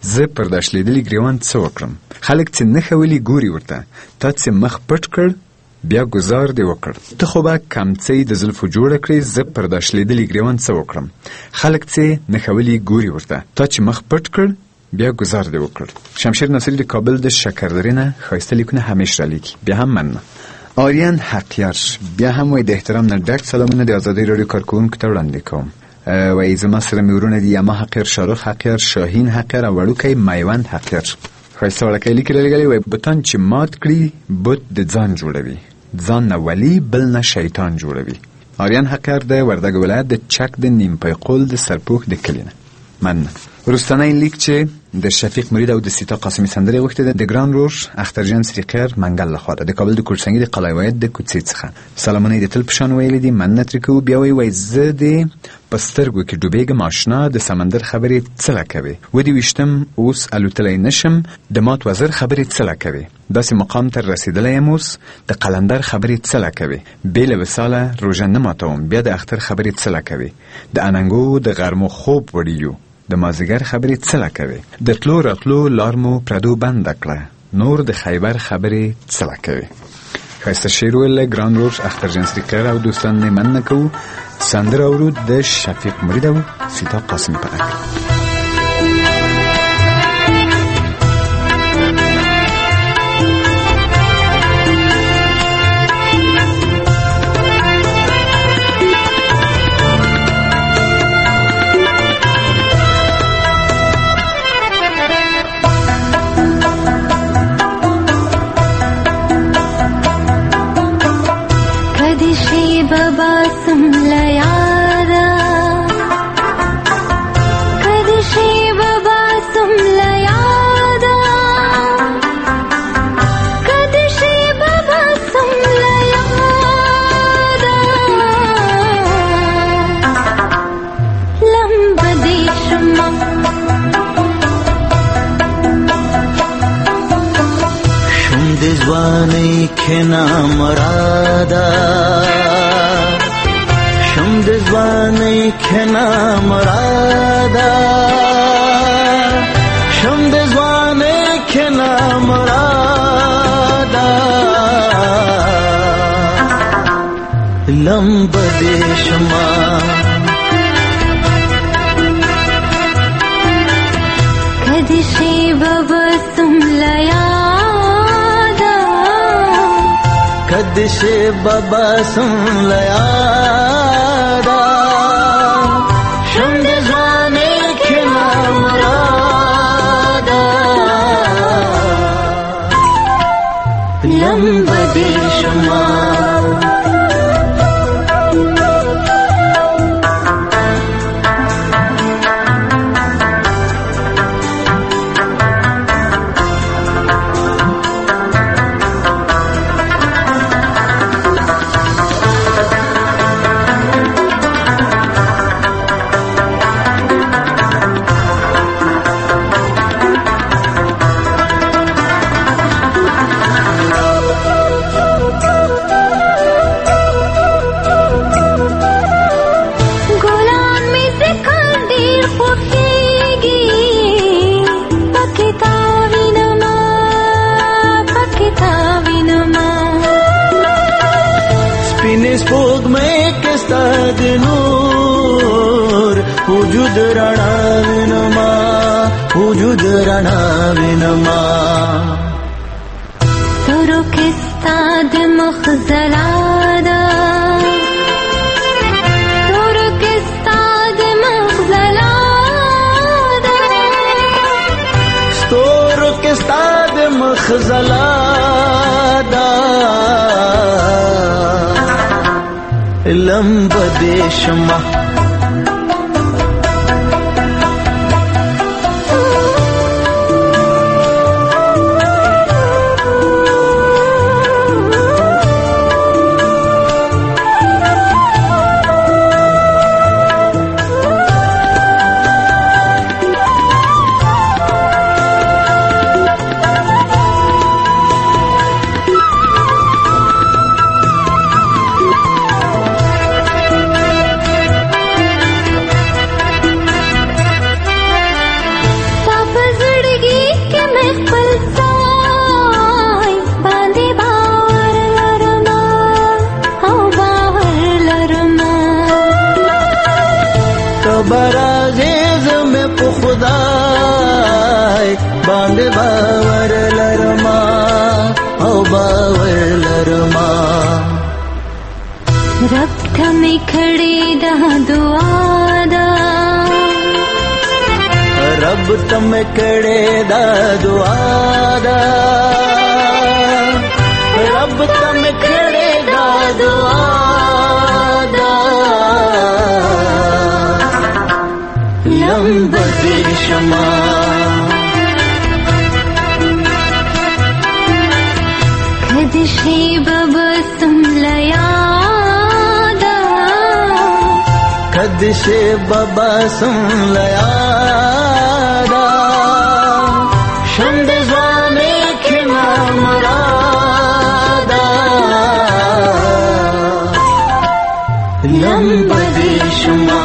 زه پر داشلیدلي ګریوان څه وکړم؟ خلک چې نښه ولي ګوري ورته، تا چې مخ پټ کړ بیا گزار دی وکړ. ته خو به کمڅۍ د زلفو جوړه کړې، زه پر داشلیدلي ګریوان څه وکړم؟ خلک چې نښه ولي ګوري ورته، تا چې مخ پټ کړ بیا گزار دی وکړ. شمشیر ناصری د کابل د شکردرې نه ښایسته لیکونه همیش را لیکي. بیا هم مننه. آریان حقیار بیا هم وایي د احترام نه ډک سلامونه د ازادۍ راډیو کارکوونکو ته وړاندې کوم. وایي زما سره مې ورونه دي یما حقیار، شاروخ حقیار، شاهین حقیار او وړوکی میوند حقیار. ښایسته وړکی لیک لري. وایي بوتان چې مات کړي بوت د ځان جوړوي، ځان نه ولی بل نه شیطان جوړوي. آریان حقیار د وردګ ولایت د چک د نیم پیقول د سرپوښ د کلي نه. مننه. وروستنی لیک چې د شفیق مرید او د سیتا قاسمی سندرې غوښتې ده د ګران رور اخترجان سریقیر منګل لخوا ده، د کابل د کورسنګي د قلعه ولایت د کوڅې څخه. سلامونه یې د تل په شان ویلي دي، مننه ترې کوو. بیا وایي زه د په سترګو کې ډوبېږم آشنا، د سمندر خبرې څه له کوې، ودې ویشتم اوس الوتلی نشم، د مات وزر خبرې څه له کوې، داسې مقام ته رسېدلی یم اوس، د قلندر خبرې څه له کوې، بې له وصاله روژه نه ماتوم، بیا د اختر خبرې څه له کوې، د اننګو د غرمو خوب وړي د مازدیګر خبرې څه له کوې، د تلو راتلو لار مو پردو بنده کړه، نور د خیبر خبرې څه له کوې. ښایسته شعر ویل ګران رور اخترجان سریقیر او دوستان یې مننه کوو. سندره اورو د شفیق مرید او سیتا قاسمی په اړه. زوانی کنا مرادا شم د زوانی کنا مرادا شم د زوانی کنا مرادا لمب د شما کدی شی بابا سم لیا کدشه بابا سن لیادا شم د زوانه کنا مرادا لمب د شما स्पोग में किस्ता नूर वजूद रणा विनमा वजूद रणा विनमा सुरु किस्ता मखजलादा सुरु किस्ता मखजलादा सुरु किस्ता मखजलादा लंब देशमा په خدای باندې باور لرما او باور لرما رب ته مې کړې دا دعا ده رب ته مې کړې دا دعا ده رب ته مې کړې دا دعا ده لمبه دې شما کدی شی بابا سملیا کدشه بابا سن لیادا شند زوانه کنا مرادا لمبدی شما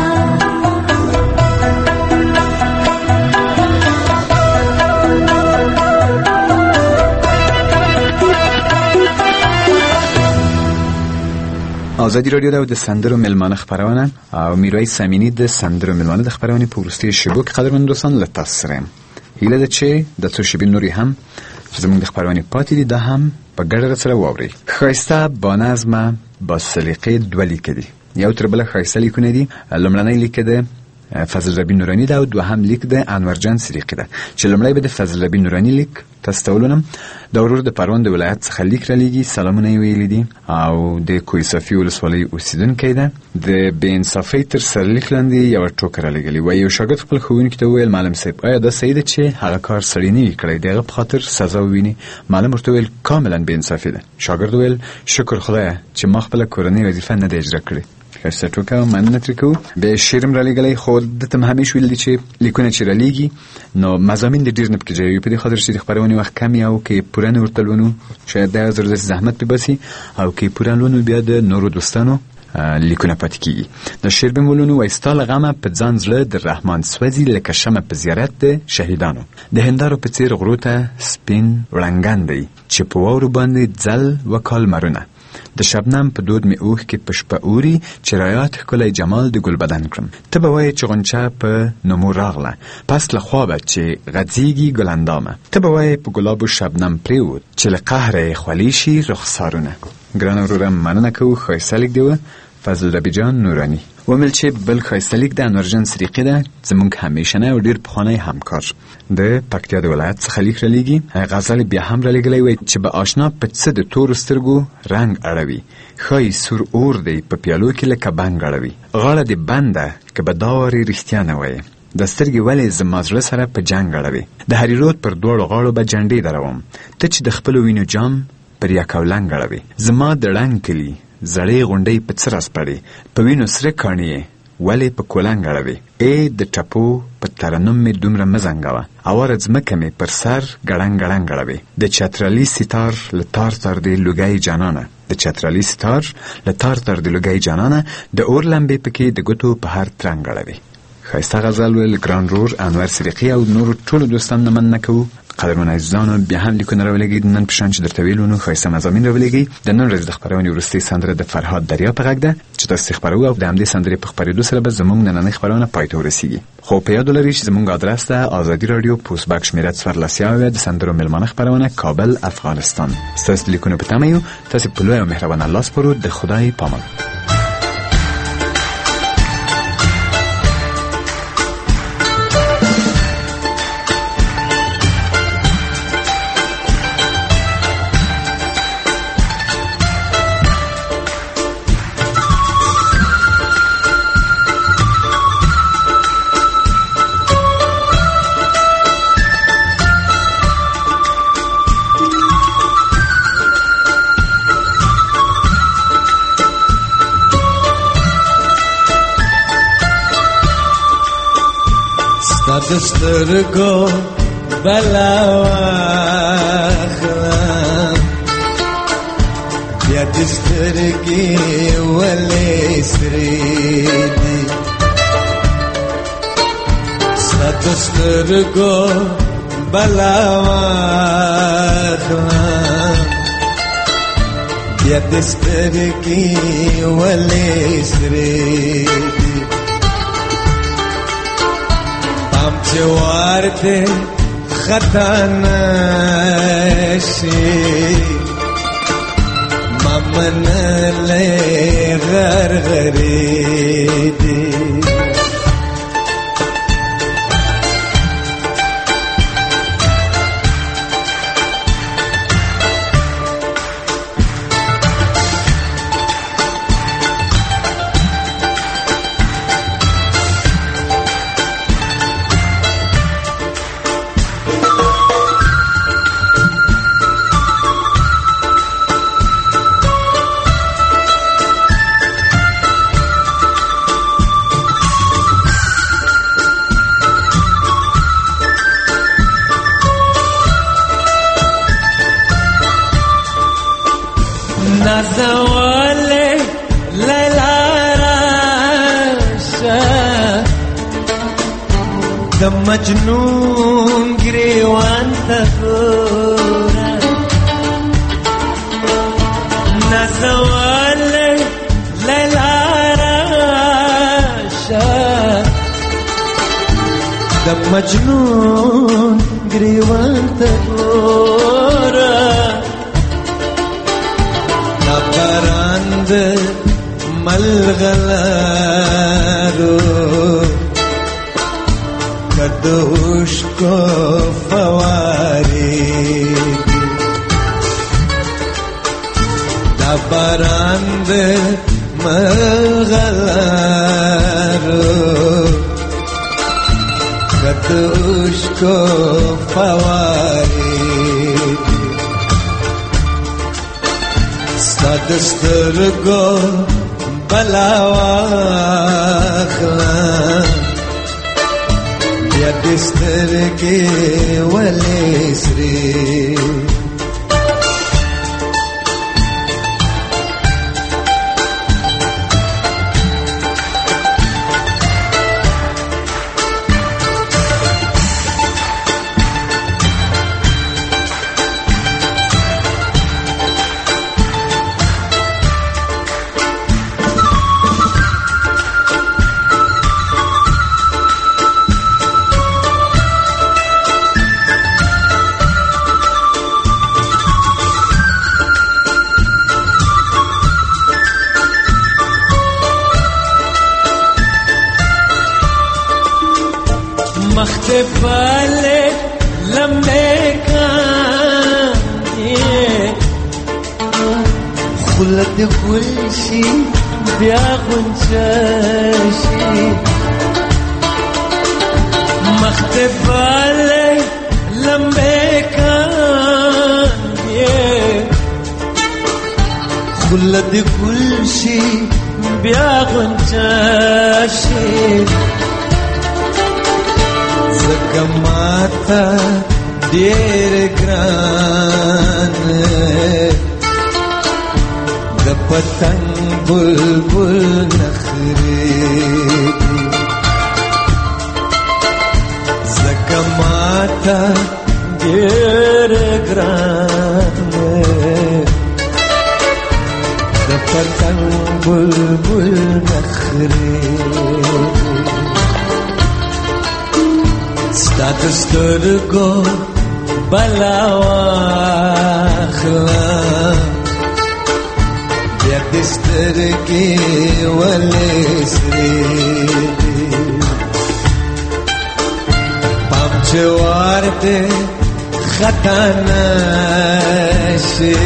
آزادی رادیو د سندرو ملمانه خبرونه او میروی سمینی د سندرو ملمانه د خبرونه په ورستي شبکه قدرمن دوستان له تاسو سره هیله ده چې د څو شبي نوري هم چې زموږ د خبرونه پاتې دي د هم په ګډه سره واوري خاصه با نظم با سلیقه دولی کړي یو تر بل خاصه لیکونه دي لمړنۍ لیک ده فضل ربی نورانی ده او دوهم لیک ده انورجان صدیقی ده چې لمړی به د فضل ربی نورانی لیک تاسو ته ولونم د ورور د پروان د ولایت څخه لیک را لېږي سلامونه یې ویلي دي او د کوی صفي ولسوالۍ اوسیدونکی ده د بې انصافۍ تر سرلیک لاندې یوه ټوکه را لېږلې وایي یو شاګرد خپل ښوونکي ته وویل معلم صاحب آیا دا صحیح ده چې هغه کار سړی نه وي کړی د هغه په خاطر سزا وویني معلم ورته وویل کاملا بې انصافي ده شاګرد وویل شکر خدایه چې ما خپله کورنۍ وظیفه نه ده اجرا کړې خسته ټوکه مننه ترې کوو به شعر م را لېږلی خو دته م همیش ویل دي چې لیکونه چې را لېږي نو مضامین د ډېر نه پکې جوړوي په دې خاطر چې د خپرونې وخت کم وي او که پوره نه ورته لولو شاید د زر داسې زحمت پې باسي او که پوره لولو بیا د نورو دوستانو لیکونه پاتې کېږي د شعر به م ولولو وایي ستا له غمه په ځان زړه د رحمان سوځي لکه شمع په زیارت د شهیدانو د هندارو په څېر غرو ته سپین وړنګن دی چې په واورو باندې ځل وکال مرونه د شبنم په دود می اوښ کې په شپه اوري چې رایات ښکلی جمال د ګل بدن کړم ته به وایې چې غنچه په نمو راغله پس له خوابه چې غځېږي ګل اندامه ته به وایې په ګلابو شبنم پرېوت چې له قهره یې خولې شي رخسارونه ګرانه وروره مننه کوو ښایسته لیک دی و فضل ربی جان نورانی ومل چې بل ښایسته لیک د انورجان صدیقي ده زموږ همیشنی او ډېر پخوانی همکار د پکتیا د ولایت څخه لیک را لېږي غزل بیا هم را لېږلی وایي چې به آشنا په څه د تورو سترګو رنګ اړوي ښایي سور اور دی په پیالو کې لکه بنګ اړوي غاړه دې بنده که به دا وارې رښتیا نه وایې د سترګې ولې زما زړه سره په جنګ اړوي د هرې رود پر دواړو غاړو به جنډې دروم ته چې د خپلو وینو جام پر یکولنګ اړوي زما د ړنګ کلي زړې غونډۍ په څه راسپړې په وینو سره کاڼي یې ولې په کولنګ اړوي ای د ټپو په ترنم مې دومره مه زنګوه اواره ځمکه مې پر سر ګړنګ ګړنګ اړوي د چترالي ستار له تار تر د لوګۍ جانانه د چترالي ستار له تار تر د لوګۍ جانانه د اور لمبې پکې د ګوتو په هر ترنګ اړوي ښایسته غزل ویل ګران رور انور صدیقي او نورو ټولو دوستانو نه مننه کوو قدرمن عزیزانو بیا هم لیکونه راولېږئ نن په شان چې درته ویلو نو ښایسته مضامین راولېږئ د نن ورځې د خپرونې وروستۍ سندره د فرهاد دریا په غږ ده چې تاسو یې خپروو او د همدې سندرې په خپرېدو سره به زموږ نننۍ خپرونه پای ته ورسیږي خو په یاد ولرئ چې زموږ آدرس ده آزادي راډیو پوسټ بک شمېره 14 د سندرو مېلمانه خپرونه کابل افغانستان ستاسو د لیکونو په تمه یو تاسو په لوی او مهربان الله سپارو د خدای پامان دسترګو بلا واخلم بیا دسترګې ولې سرې دي دسترګو بلا واخلم بیا دسترګې ولې سرې دي پام چې وارته خطا نشي ممن له غرغري دي نازوالي ليلى راشا د مجنون گریوان تفورا نازوالي ليلى راشا د مجنون گریوان تفورا نبراند ملغلارو کدوش کو فواری نبراند ملغلارو کدوش کو فواری دسترگو بلاواخلا یا دسترگی ولی سری مختفالي لمكاني خلت كل شيء بياخد شاشي مختفالي لمكاني خلت كل شيء بياخد شاشي زکماتا دیر گران د پتنگ بلبل نخری زکماتا دیر گران د پتنگ بلبل نخری ستا دسترگو بلاواخلا بیا دسترگی ولی سری پام چوار دے خطا نشی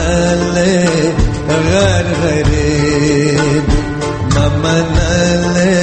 ممنل غرغری ممنل